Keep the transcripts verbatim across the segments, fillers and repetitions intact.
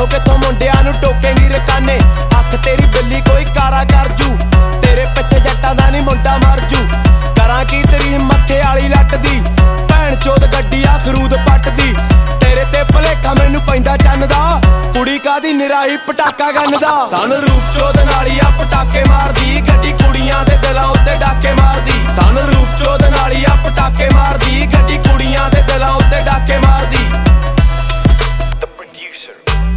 ਕਿੱਥੋਂ कित्थों मुंडियां नूं टोकेंगी रकाने। अख तेरी बिल्ली कोई कारा कर जू, तेरे पिछे जट्टां दा नहीं मुंडा मर जू। करां की तेरी मत्थे वाली लट दी, भैन चोद गड्डी आ खरूद पट दी। तेरे ते भलेखा मैनू पैंदा चन्न दा, कुड़ी कादी निराई पटाका गन दा। सन रूप चोद नाली आ पटाके मारदी, गड्डी कुड़ियां दे दिलां उत्ते डाके मारदी। सन रूप चोद नाली आ पटाके मारदी, गड्डी कुड़ियां दे दिलां उत्ते डाके मारदी। The producer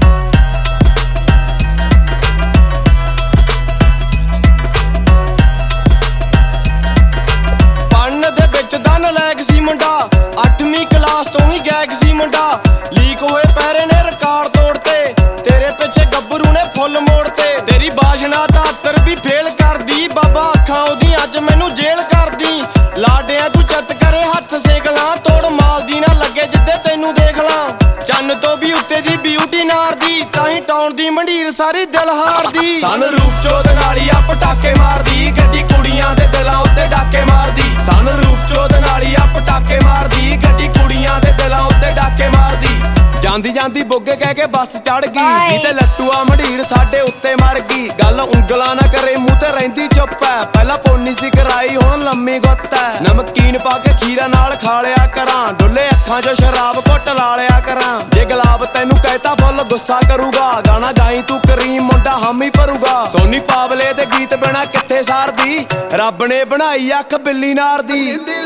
पढ़न दे विच दा नलैक सी मुंडा, अठवीं क्लास तो ही गैग सी मुंडा। लीक होए पैरे ने रिकॉर्ड तोड़ते, तेरे पिछे गब्बरू ने फुल मोड़ते। तेरी बाशना तातर भी फेल कर दी, बाबा अखां ओदी अज मैनू जेल कर दी। लाडिया तू चत करे हथ सेक ला, तोड़ माल दी ना लगे जिद्दे तैनू देख ला। चन्न तो भी उत्ते दी ब्यूटी नार दी, ताहीं टाउन दी मंडीर सारी दिल हार दी। सन रूप चोद नाली आ पटाके मारदी, गड्डी कुड़ियां दे दिलां उत्ते डाके मारदी। सन रूप चोद नाली आ पटाके मारदी, गड्डी कुड़ियां दे दिलां उत्ते डाके मारदी। ਜਾਂਦੀ ਜਾਂਦੀ ਬੋਗੇ ਕਹਿ ਕੇ ਬੱਸ ਚੜ ਗਈ, ਜਿੱਤੇ ਲੱਟੂਆ ਮੰਡੀਰ ਸਾਡੇ ਉੱਤੇ ਮਰ ਗਈ। ਗੱਲ ਉਂਗਲਾਂ ਨਾ ਕਰੇ ਮੂੰਹ ਤੇ ਰਹਿੰਦੀ ਚੁੱਪ ਐ, ਪਹਿਲਾਂ ਪੋਨੀ ਸੀ ਕਰਾਈ ਹੁਣ ਲੰਮੀ ਗੁੱਤ ਐ। ਨਮਕੀਨ ਪਾ ਕੇ ਖੀਰਾ ਨਾਲ ਖਾ ਲਿਆ ਕਰਾਂ, ਡੁੱਲੇ ਅੱਖਾਂ 'ਚੋਂ ਸ਼ਰਾਬ ਘੁੱਟ ਲਾ ਲਿਆ ਕਰਾਂ। ਜੇ ਗੁਲਾਬ ਤੈਨੂੰ ਕਹਿਤਾ ਫੁੱਲ ਗੁੱਸਾ ਕਰੂਗਾ, ਗਾਣਾ ਗਾਈ ਤੂੰ ਕਰੀਮ ਮੁੰਡਾ ਹਾਮੀ ਭਰੂਗਾ। ਸੋਨੀ ਪਾਵਲੇ ਦੇ ਗੀਤ ਬਿਨਾ ਕਿੱਥੇ ਸਾਰਦੀ, ਰੱਬ ਨੇ ਬਣਾਈ ਅੱਖ ਬਿੱਲੀ ਨਾਰ ਦੀ।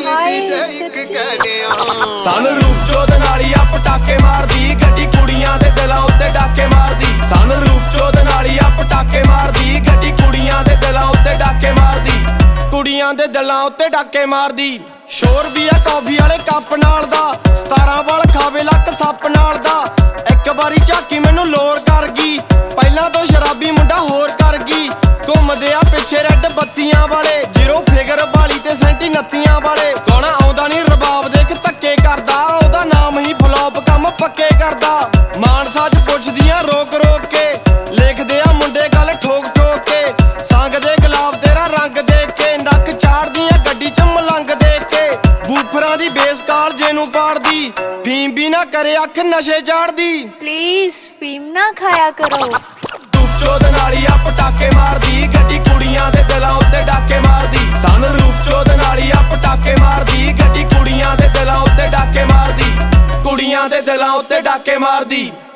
ਸਨ ਰੂਪ ਚੋਦ ਨਾਲੀ ਆ ਪਟਾਕੇ ਮਾਰਦੀ, ਗੱਡੀ ਕੁੜੀਆਂ ਦੇ ਦਿਲਾਂ ਉੱਤੇ ਡਾਕੇ ਮਾਰਦੀ। ਸਨ ਰੂਪ ਚੋਦ ਨਾਲੀ ਆ ਪਟਾਕੇ ਮਾਰਦੀ, ਗੱਡੀ ਕੁੜੀਆਂ ਦੇ ਦਿਲਾਂ ਉੱਤੇ ਡਾਕੇ ਮਾਰਦੀ। ਕੁੜੀਆਂ ਦੇ ਦਿਲਾਂ ਉੱਤੇ ਡਾਕੇ ਮਾਰਦੀ। ਸ਼ੋਰ ਵੀ ਆ ਕਾਫੀ ਵਾਲੇ ਕੱਪ ਨਾਲ ਦਾ, ਸਤਾਰਾਂ ਵਾਲ ਖਾਵੇ ਲੱਕ ਸੱਪ ਨਾਲ ਦਾ। ਇੱਕ ਵਾਰੀ ਝਾਕੀ ਮੈਨੂੰ ਲੋਰ ਕਰ ਗਈ, ਪਹਿਲਾਂ ਤੋਂ ਸ਼ਰਾਬੀ ਮੁੰਡਾ ਹੋਰ ਕਰ ਗਈ। ਘੁੰਮਦੇ ਆ ਪਿੱਛੇ ਰੈੱਡ ਬੱਤੀਆਂ ਵਾਲੇ, ਜ਼ੀਰੋ ਫਿਗਰ ਵਾਲੀ ਤੇ ਸੈਂਟੀ ਨੱਤੀਆਂ ਵਾਲੇ। ਗਾਣਾ ਆਉਂਦਾ ਨਹੀਂ ਰਬਾਬ ਦੇਖ ਧੱਕੇ ਕਰਦਾ, ਉਹਦਾ ਨਾਮ ਹੀ ਫਲੋਪ ਕੰਮ ਪੱਕੇ ਕਰਦਾ। ਮਾਨਸਾ 'ਚ ਪੁੱਛਦੀਆਂ ਰੋਕ ਰੋਕ ਕੇ, ਲਿਖਦੇ ਆ ਮੁੰਡੇ ਗੱਲ ਠੋਕ ਠੋਕ ਕੇ। ਸੰਗਦੇ ਗੁਲਾਬ ਤੇਰਾ ਰੰਗ ਦੇਖ ਕੇ, ਨੱਕ ਚਾੜਦੀਆਂ ਗੱਡੀ 'ਚ ਮਲੰਗ ਦੇਖ ਕੇ। ਬੂਫਰਾਂ ਦੀ ਬੇਸ ਕਾਲ ਜੇ ਨੂੰ ਪਾੜਦੀ, ਫੀਮ ਵੀ ਨਾ ਕਰੇ ਅੱਖ ਨਸ਼ੇ ਚਾੜਦੀ। प्लीज फीम ना खाया करो। ਰੂਪ ਚੋਦ ਨਾਲੀ ਆ ਪਟਾਕੇ ਮਾਰਦੀ, ਗੱਡੀ ਕੁੜੀਆਂ ਦੇ ਦਿਲਾਂ ਉੱਤੇ ਡਾਕੇ ਮਾਰਦੀ। ਸਨ ਰੂਪ ਚੋਦ ਨਾਲੀ ਆ ਪਟਾਕੇ ਮਾਰਦੀ, ਗੱਡੀ ਕੁੜੀਆਂ ਦੇ ਦਿਲਾਂ ਉੱਤੇ ਡਾਕੇ ਮਾਰਦੀ। ਕੁੜੀਆਂ ਦੇ ਦਿਲਾਂ ਉੱਤੇ ਡਾਕੇ ਮਾਰਦੀ।